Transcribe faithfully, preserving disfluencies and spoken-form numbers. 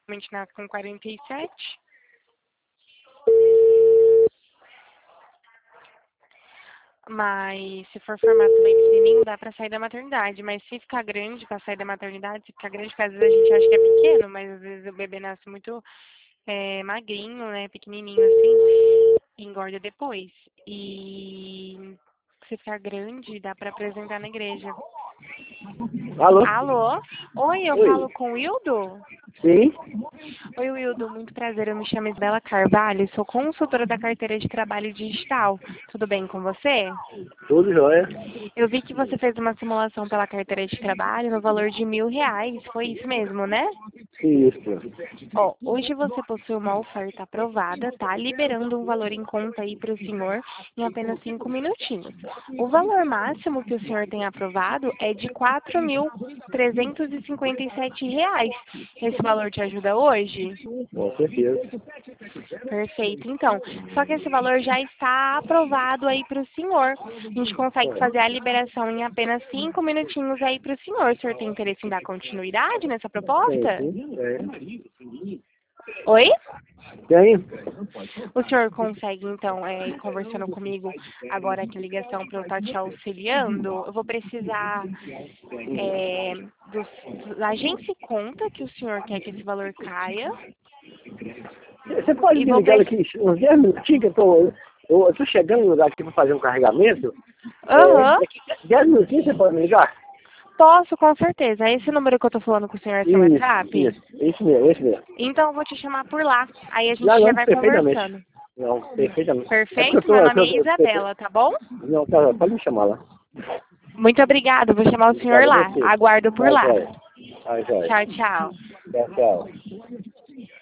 nasce com quarenta e sete. Mas se for formato bem pequenininho, dá pra sair da maternidade. Mas se ficar grande pra sair da maternidade, se ficar grande, porque às vezes a gente acha que é pequeno, mas às vezes o bebê nasce muito é, magrinho, né? Pequenininho assim, e engorda depois. E se ficar grande, dá pra apresentar na igreja. Alô? Alô? Oi, eu Oi. falo com o Wildo? Sim? Oi, Wildo, muito prazer. Eu me chamo Isabela Carvalho, sou consultora da carteira de trabalho digital. Tudo bem com você? Tudo jóia? Eu vi que você fez uma simulação pela carteira de trabalho no valor de mil reais. Foi isso mesmo, né? Isso. Ó, hoje você possui uma oferta aprovada, tá? Liberando um valor em conta aí para o senhor em apenas cinco minutinhos. O valor máximo que o senhor tem aprovado é de quatro mil trezentos e cinquenta e sete reais. Esse valor te ajuda hoje? Com certeza. Perfeito, então. Só que esse valor já está aprovado aí para o senhor. A gente consegue fazer a liberação em apenas cinco minutinhos aí para o senhor. O senhor tem interesse em dar continuidade nessa Tem, proposta? sim. Tem. Oi? Tem. O senhor consegue, então, é, ir conversando comigo agora aqui a ligação para eu estar te auxiliando? Eu vou precisar é, do, da agência e conta que o senhor quer que esse valor caia. Você pode E me vou ligar precisar. aqui uns dez minutinhos que eu tô, eu tô chegando no lugar aqui para fazer um carregamento. É, Aham. daqui dez minutinhos você pode me ligar? Posso, com certeza. É esse número que eu tô falando com o senhor é seu Isso, WhatsApp? isso. Isso mesmo, isso mesmo. Então eu vou te chamar por lá. Aí a gente Não, já não, vai perfeitamente. conversando. Não, perfeitamente. É porque eu Perfeito? tô... Meu Eu tô nome é eu tô- eu Isabela, tô- tá bom? não, tá, pode me chamar lá. Muito obrigada. Vou chamar o senhor Obrigado a lá. você. Aguardo por Tá, lá. joia. Tá, joia. Tchau, tchau. Tchau, tchau.